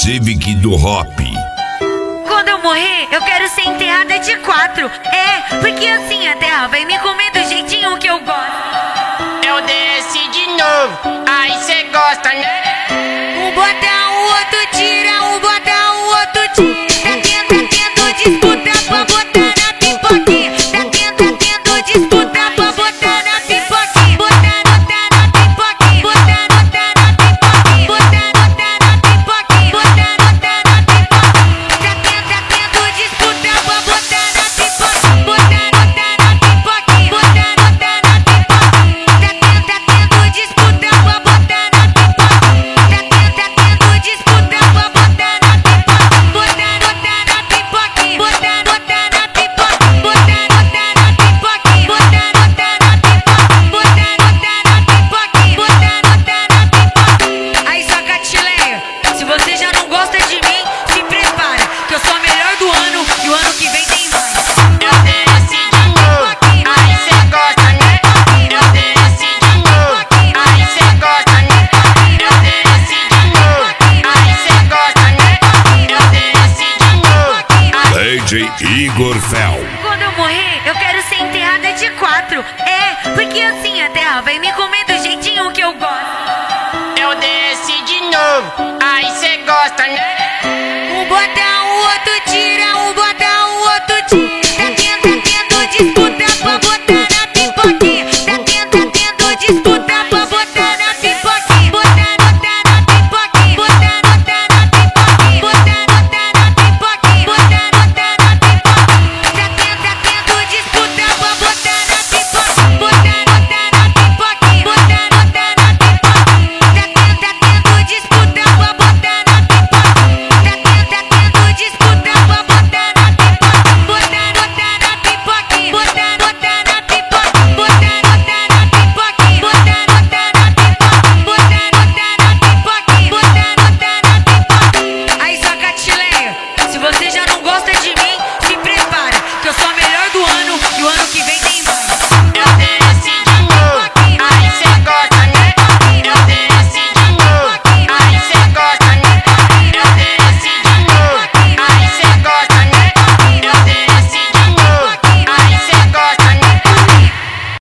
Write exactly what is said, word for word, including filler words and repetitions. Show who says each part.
Speaker 1: Civic do Hop.
Speaker 2: Quando eu morrer, eu quero ser enterrada de quatro. É, porque assim a terra vai me comer do jeitinho que eu gosto.
Speaker 3: Eu desci de novo, aí cê gosta, né?
Speaker 2: Um bota, o outro tira, um bota, o outro tira. Tá tendo, tá tendo disputa pra botar na pipoquinha. Tá tendo, tá tendo disputa pra botar na pipoquinha. Botar, botar na pipoquinha. Botar, botar na pipoquinha. Botar, botar na pipoquinha. Botar, botar na pipoquinha. Tá tendo, tá tendo disputa pra botar na pipoquinha. Botar, botar na pipoquinha. Botar, botar na pipoquinha. Tá tendo, tá tendo disputa pra botar na pipoquinha. Tá tendo, tá tendo disputa pra botar na pipoquinha. Botar, botar na pipoquinha. Botar, botar na pipoquinha. Botar, botar na pipoquinha. Botar, botar na pipoquinha. Botar, botar na pipoquinha. Botar, botar na pipoquinha. Aí, Sacatileia, se você já não gosta de mim, se prepara, que eu sou a melhor do ano e o ano que vem tem mais.
Speaker 3: Eu desci de novo, aí cê gosta, né? Eu desci de novo, aí cê gosta, né? Eu desci de novo, aí cê gosta, né? Eu desci de novo, aí...
Speaker 1: D J Igor Fel.
Speaker 2: Quando eu morrer, eu quero ser enterrada de quatro. É, porque assim a terra vai me comer do